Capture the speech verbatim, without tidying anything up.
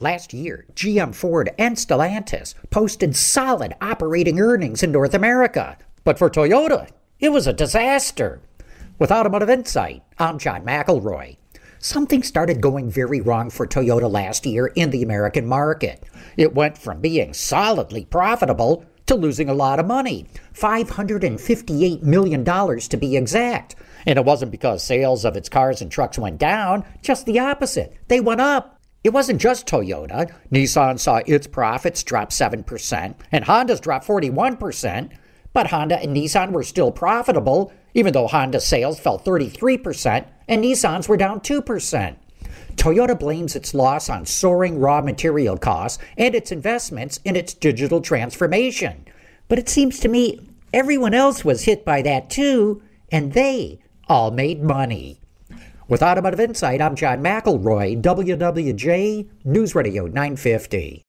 Last year, G M, Ford, and Stellantis posted solid operating earnings in North America. But for Toyota, it was a disaster. With Automotive Insight, I'm John McElroy. Something started going very wrong for Toyota last year in the American market. It went from being solidly profitable to losing a lot of money, five hundred fifty-eight million dollars to be exact. And it wasn't because sales of its cars and trucks went down, just the opposite. They went up. It wasn't just Toyota. Nissan saw its profits drop seven percent, and Honda's dropped forty-one percent. But Honda and Nissan were still profitable, even though Honda's sales fell thirty-three percent and Nissan's were down two percent. Toyota blames its loss on soaring raw material costs and its investments in its digital transformation. But it seems to me everyone else was hit by that too, and they all made money. With Automotive Insight, I'm John McElroy, W W J News Radio nine fifty.